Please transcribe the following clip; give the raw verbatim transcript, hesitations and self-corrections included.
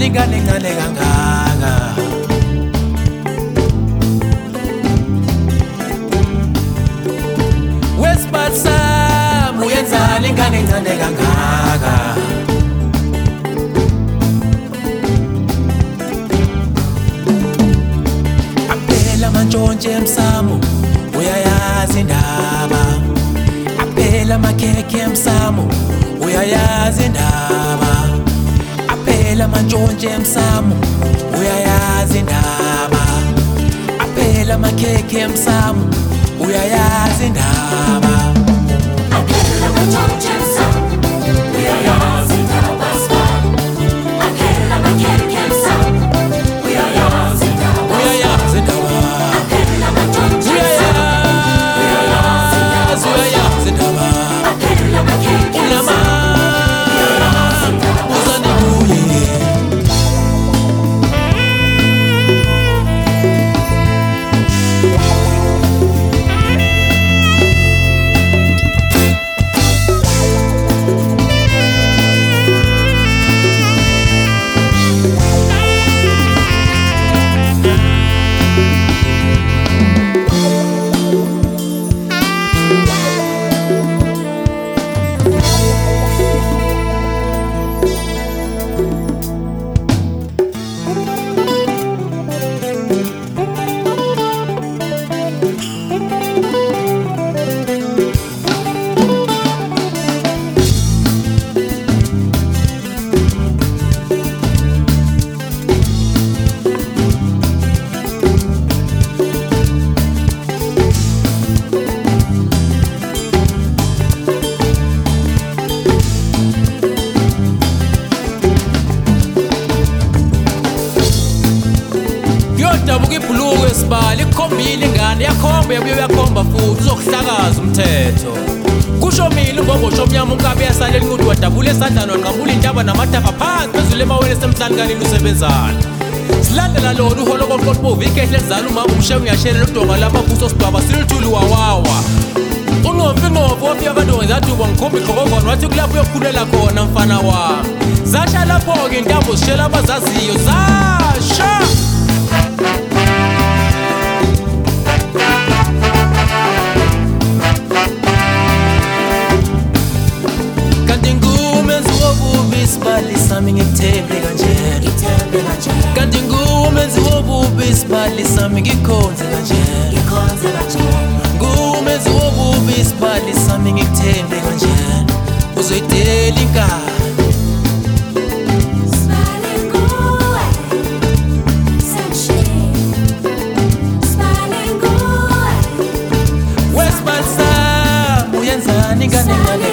ngane ngane kangaka. Wesibali sami uyenzani ngane ngane kangaka. Aphela mantshontshe emsamo uyayazi indaba. Aphela makhekhe emsamo uyayazi indaba. Aphela mantshontshe emsamo uyayazi indaba. Aphela makhekhe emsamo uyayazi indaba. Aphela mantshontshe emsamo uyayazi indaba. Aphela makhekhe emsamo uyayazi indaba. Uyayazi indaba. Aphela mantshontshe uyayazi uyayazi indaba. Aphela makhekhe Ulama uyayazi indaba. uzani kuye. Dabuka ibhuluku esibali ikhombile ingane yakhomba yabuye yakhomba futhi uzokuhlakaza umthetho. Kusho mina umbongosho omnyama unkabi yasale inqudu wadabula esandla nonqamula intaba namathafa phansi phezulu emawele semhlani kanini usebenzana. Silandela lona uholo koqoqobo ikehle ezala umama umshengu uyashelela udonga lababuso sidwaba silithuli wawawa. Unqomfi inqobo wafika kanti ngizaduba ngikhomba iqhokovana wathi kulapho uyokhulela khona mfana wami. Zasha lapho-ke intambo zishela abazaziyo zasha. Isibali sami ngikuthembe kanjena. Kanti ngumenzi wobubi isibali sami ngikhonze kanjena. Ngumenzi wobubi isibali sami ngikuthembe kanjena. Uzoyidela inkani. Wesibali sami uyenzani ngane ngane